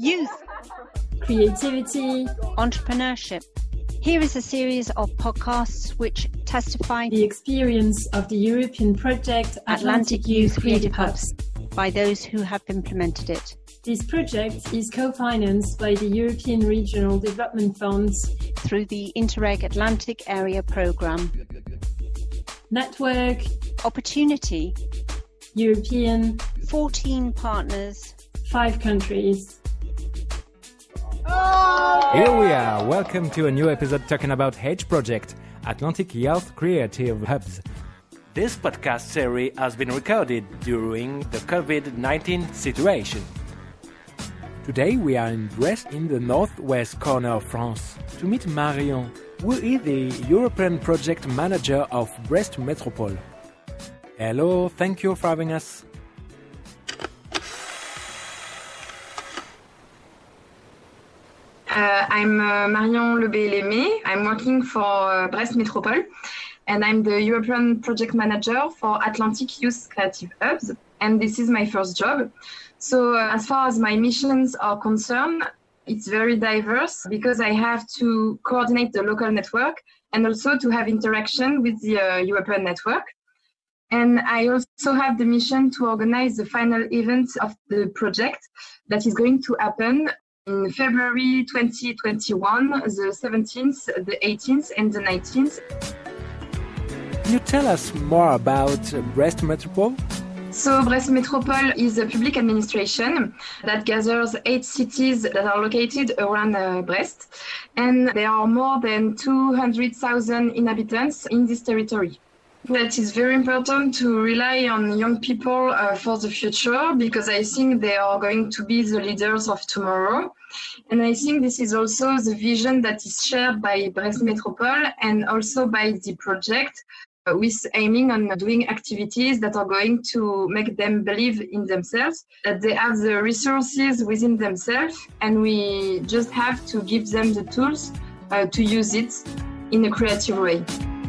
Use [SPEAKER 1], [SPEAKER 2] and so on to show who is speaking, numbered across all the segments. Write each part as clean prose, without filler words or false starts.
[SPEAKER 1] youth,
[SPEAKER 2] creativity,
[SPEAKER 1] entrepreneurship. Here is a series of podcasts which testify
[SPEAKER 2] the experience of the European project
[SPEAKER 1] Atlantic Youth Creative Hubs by those who have implemented it.
[SPEAKER 2] This project is co-financed by the European Regional Development Funds
[SPEAKER 1] through the Interreg Atlantic Area Programme.
[SPEAKER 2] Network,
[SPEAKER 1] opportunity,
[SPEAKER 2] European,
[SPEAKER 1] 14 partners,
[SPEAKER 2] 5 countries.
[SPEAKER 3] Here we are. Welcome to a new episode talking about H Project, Atlantic Youth Creative Hubs. This podcast series has been recorded during the COVID-19 situation. Today we are in Brest in the northwest corner of France to meet Marion, who is the European Project Manager of Brest Métropole. Hello, thank you for having us.
[SPEAKER 4] I'm Marion Lebé-Lémé. I'm working for Brest Métropole, and I'm the European Project Manager for Atlantic Youth Creative Hubs, and this is my first job. So as far as my missions are concerned, it's very diverse because I have to coordinate the local network and also to have interaction with the European network. And I also have the mission to organize the final event of the project that is going to happen in February 2021, the 17th, the 18th and the 19th.
[SPEAKER 3] Can you tell us more about Brest Métropole?
[SPEAKER 4] So Brest Métropole is a public administration that gathers 8 cities that are located around Brest. And there are more than 200,000 inhabitants in this territory. It is very important to rely on young people for the future because I think they are going to be the leaders of tomorrow. And I think this is also the vision that is shared by Brest Métropole and also by the project with aiming on doing activities that are going to make them believe in themselves, that they have the resources within themselves, and we just have to give them the tools to use it in a creative way.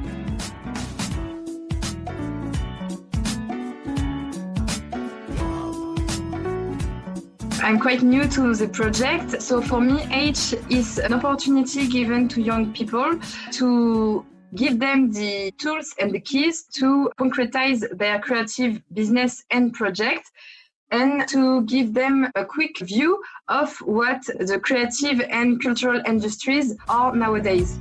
[SPEAKER 4] I'm quite new to the project, so for me, H is an opportunity given to young people to give them the tools and the keys to concretize their creative business and project, and to give them a quick view of what the creative and cultural industries are nowadays.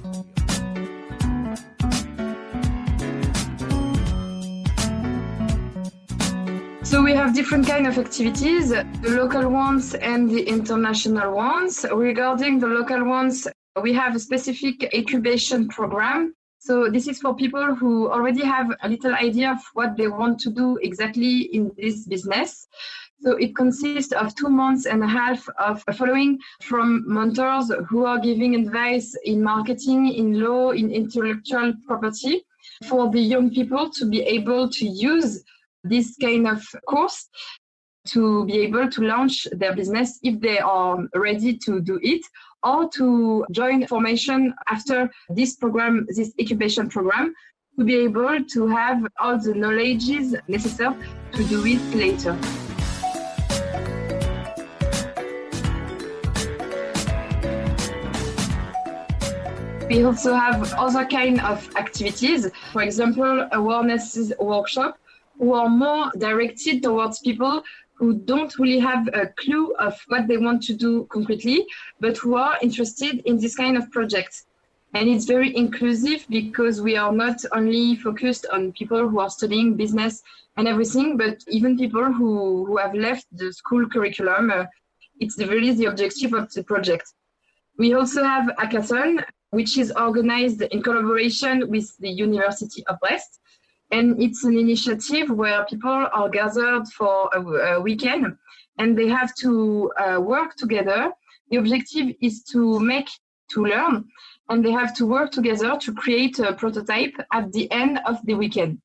[SPEAKER 4] So we have different kind of activities, the local ones and the international ones. Regarding the local ones, we have a specific incubation program. So this is for people who already have a little idea of what they want to do exactly in this business. So it consists of 2.5 months of following from mentors who are giving advice in marketing, in law, in intellectual property, for the young people to be able to use this kind of course to be able to launch their business if they are ready to do it, or to join formation after this program, this incubation program, to be able to have all the knowledges necessary to do it later. We also have other kind of activities, for example, awareness workshop, who are more directed towards people who don't really have a clue of what they want to do concretely, but who are interested in this kind of project. And it's very inclusive because we are not only focused on people who are studying business and everything, but even people who have left the school curriculum. It's really the objective of the project. We also have Hackathon, which is organized in collaboration with the University of Brest. And it's an initiative where people are gathered for a weekend and they have to work together. The objective is to learn, and they have to work together to create a prototype at the end of the weekend.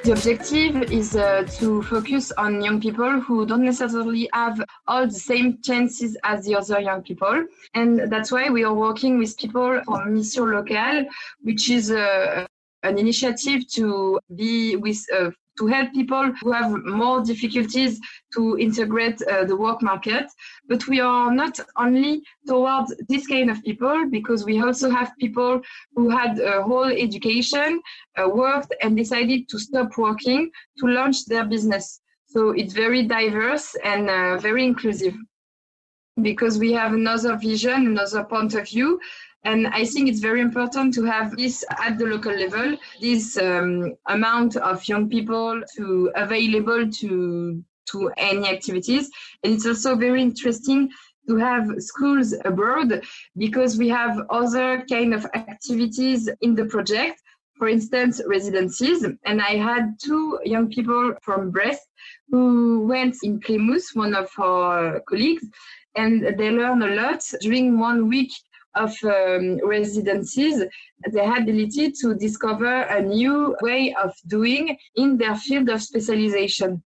[SPEAKER 4] The objective is to focus on young people who don't necessarily have all the same chances as the other young people. And that's why we are working with people from Mission Locale, which is an initiative to be with to help people who have more difficulties to integrate the work market. But we are not only towards this kind of people, because we also have people who had a whole education, worked and decided to stop working to launch their business. So it's very diverse and very inclusive, because we have another vision, another point of view. And I think it's very important to have this at the local level, this amount of young people available to any activities. And it's also very interesting to have schools abroad, because we have other kind of activities in the project. For instance, residencies. And I had 2 young people from Brest who went in Clémus, one of our colleagues, and they learned a lot during 1 week of residencies. They had the ability to discover a new way of doing in their field of specialization.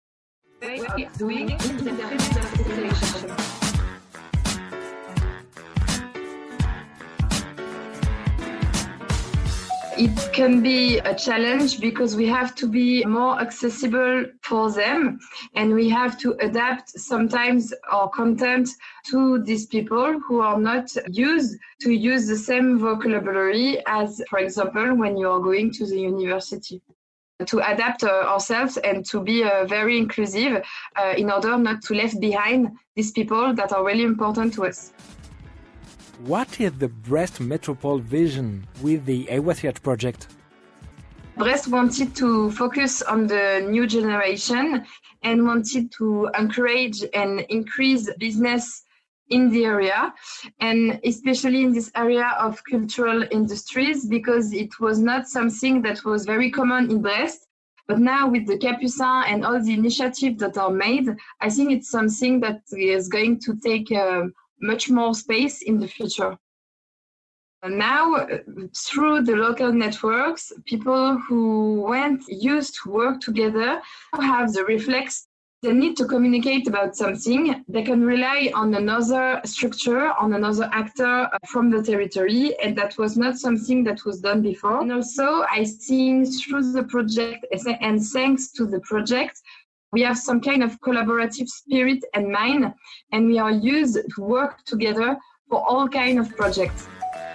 [SPEAKER 4] It can be a challenge because we have to be more accessible for them, and we have to adapt sometimes our content to these people who are not used to use the same vocabulary as, for example, when you are going to the university. To adapt ourselves and to be very inclusive in order not to leave behind these people that are really important to us.
[SPEAKER 3] What is the Brest Metropole vision with the Ewasiat project?
[SPEAKER 4] Brest wanted to focus on the new generation and wanted to encourage and increase business in the area, and especially in this area of cultural industries, because it was not something that was very common in Brest. But now with the Capucin and all the initiatives that are made, I think it's something that is going to take much more space in the future. And now, through the local networks, people who used to work together have the reflex. They need to communicate about something. They can rely on another structure, on another actor from the territory, and that was not something that was done before. And also, I think through the project, and thanks to the project, we have some kind of collaborative spirit and mind, and we are used to work together for all kinds of projects.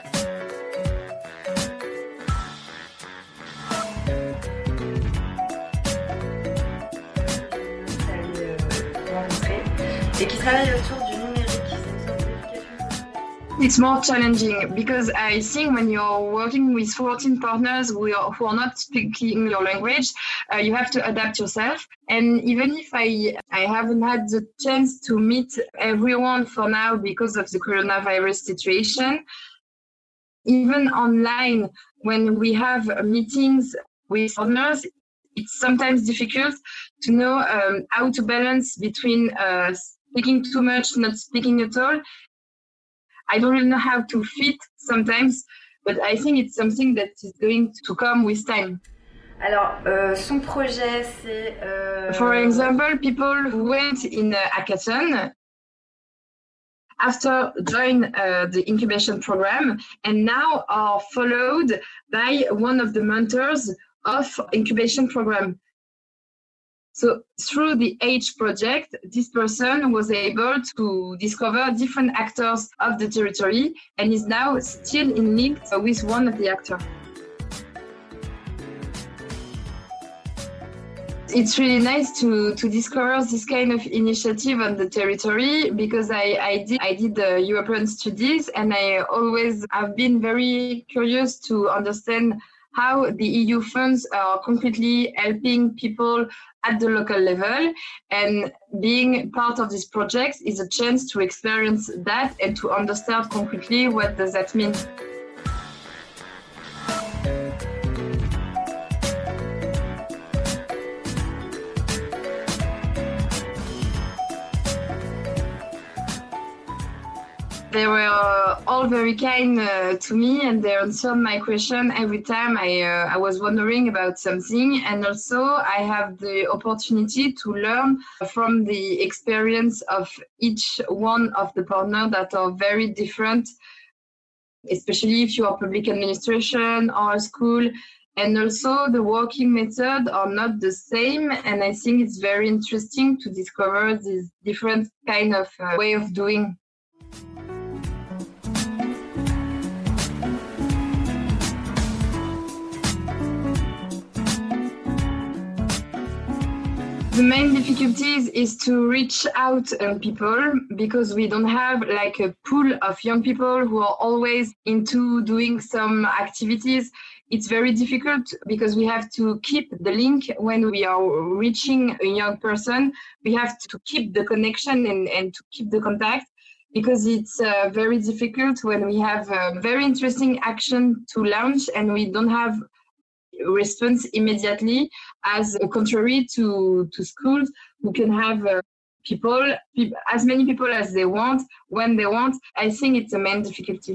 [SPEAKER 5] Et qui travaille autour du numérique.
[SPEAKER 4] It's more challenging because I think when you're working with 14 partners who are not speaking your language, you have to adapt yourself. And even if I haven't had the chance to meet everyone for now because of the coronavirus situation, even online, when we have meetings with partners, it's sometimes difficult to know how to balance between speaking too much, not speaking at all. I don't really know how to fit sometimes, but I think it's something that is going to come with time.
[SPEAKER 5] Alors, son projet, c'est...
[SPEAKER 4] For example, people who went in a hackathon after join the incubation program and now are followed by one of the mentors of incubation program. So through the H project, this person was able to discover different actors of the territory and is now still in link with one of the actors. It's really nice to discover this kind of initiative on the territory because I did European studies and I always have been very curious to understand how the EU funds are completely helping people at the local level, and being part of this project is a chance to experience that and to understand completely what does that mean. They were all very kind to me, and they answered my question every time I was wondering about something. And also, I have the opportunity to learn from the experience of each one of the partners that are very different, especially if you are public administration or a school. And also, the working method are not the same. And I think it's very interesting to discover this different kind of way of doing. The main difficulties is to reach out to people because we don't have like a pool of young people who are always into doing some activities. It's very difficult because we have to keep the link when we are reaching a young person. We have to keep the connection and to keep the contact because it's very difficult when we have a very interesting action to launch and we don't have response immediately, as contrary to schools who can have people, as many people as they want, when they want. I think it's a main difficulty.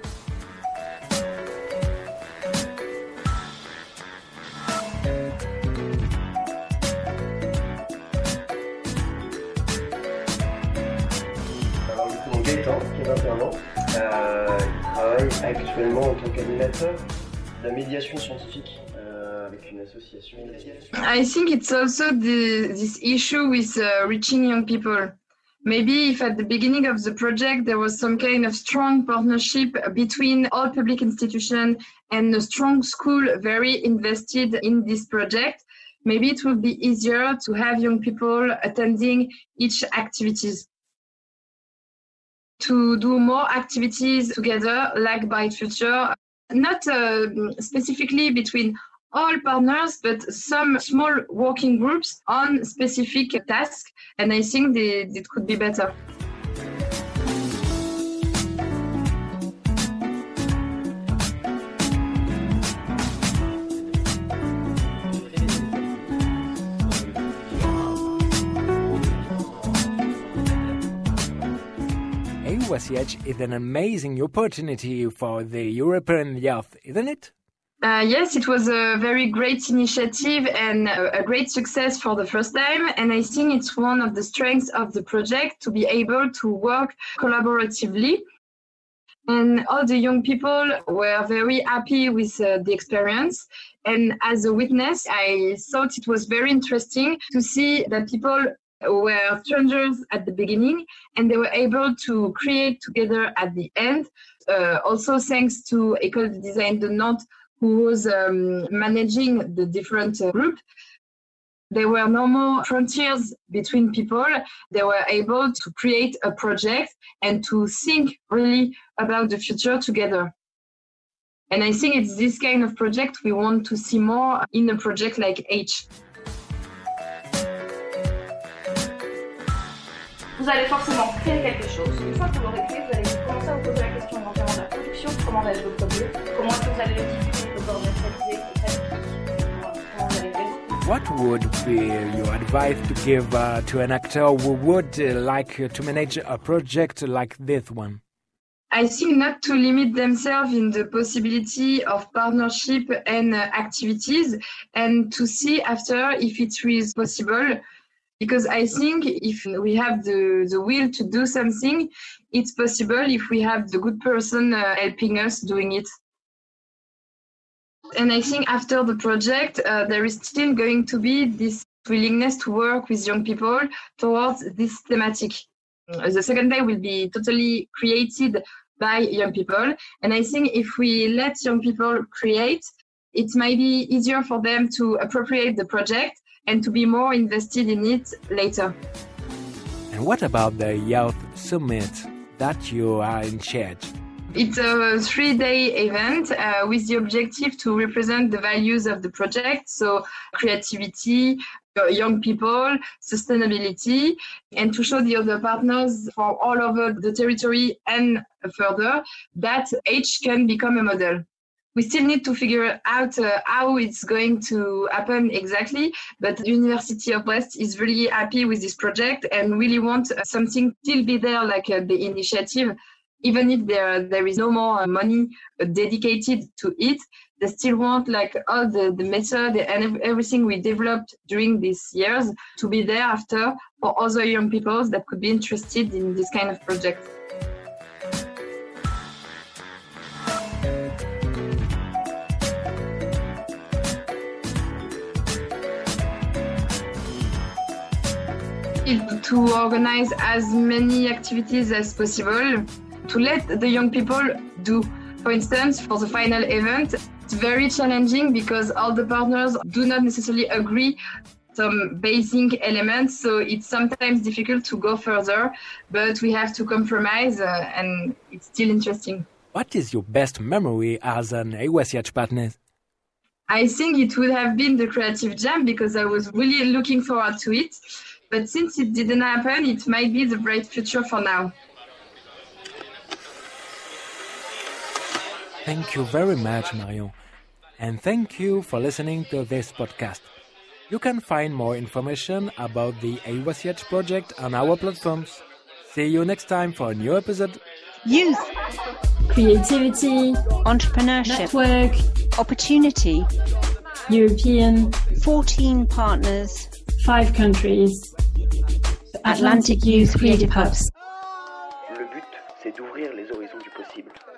[SPEAKER 6] Alors, je suis Gaëtan, qui a 21 ans. Il travaille actuellement en tant qu'animateur de la médiation scientifique avec une association.
[SPEAKER 4] I think it's also this issue with reaching young people. Maybe if at the beginning of the project there was some kind of strong partnership between all public institutions and a strong school very invested in this project, maybe it would be easier to have young people attending each activities. To do more activities together, like Bright Future, not specifically between all partners, but some small working groups on specific tasks, and I think it could be better.
[SPEAKER 3] EUACH is an amazing opportunity for the European youth, isn't it?
[SPEAKER 4] Yes, it was a very great initiative and a great success for the first time. And I think it's one of the strengths of the project to be able to work collaboratively. And all the young people were very happy with the experience. And as a witness, I thought it was very interesting to see that people were strangers at the beginning and they were able to create together at the end. Also thanks to École de Design de Nantes, who was managing the different groups. There were no more frontiers between people. They were able to create a project and to think really about the future together. And I think it's this kind of project we want to see more in a project like H.
[SPEAKER 5] Vous allez forcément créer quelque chose. Une fois que vous l'aurez créé, vous allez commencer à vous poser la question éventuellement de la production, comment allez-vous le produire, comment est-ce que vous allez le diffuser, le commercialiser, comment vous allez le résoudre.
[SPEAKER 3] What would be your advice to give to an actor who would like to manage a project like this one?
[SPEAKER 4] I think not to limit themselves in the possibility of partnership and activities, and to see after if it is possible. Because I think if we have the will to do something, it's possible if we have the good person helping us doing it. And I think after the project, there is still going to be this willingness to work with young people towards this thematic. The second day will be totally created by young people. And I think if we let young people create, it might be easier for them to appropriate the project and to be more invested in it later.
[SPEAKER 3] And what about the Youth Summit that you are in charge?
[SPEAKER 4] It's a 3-day event with the objective to represent the values of the project, so creativity, young people, sustainability, and to show the other partners from all over the territory and further that H can become a model. We still need to figure out how it's going to happen exactly, but the University of Brest is really happy with this project and really want something still be there, like the initiative, even if there is no more money dedicated to it, they still want like all the method and everything we developed during these years to be there after for other young people that could be interested in this kind of project. To organize as many activities as possible, to let the young people do. For instance, for the final event, it's very challenging because all the partners do not necessarily agree some basic elements, so it's sometimes difficult to go further, but we have to compromise and it's still interesting.
[SPEAKER 3] What is your best memory as an EWASH partner?
[SPEAKER 4] I think it would have been the Creative Jam because I was really looking forward to it. But since it didn't happen, it might be the bright future for now.
[SPEAKER 3] Thank you very much, Marion. And thank you for listening to this podcast. You can find more information about the EWASH project on our platforms. See you next time for a new episode.
[SPEAKER 1] Youth,
[SPEAKER 2] Creativity,
[SPEAKER 1] entrepreneurship,
[SPEAKER 2] network,
[SPEAKER 1] opportunity,
[SPEAKER 2] European,
[SPEAKER 1] 14 partners,
[SPEAKER 2] 5 countries. Atlantic Youth Creative Hubs.
[SPEAKER 6] Le but, c'est d'ouvrir les horizons du possible.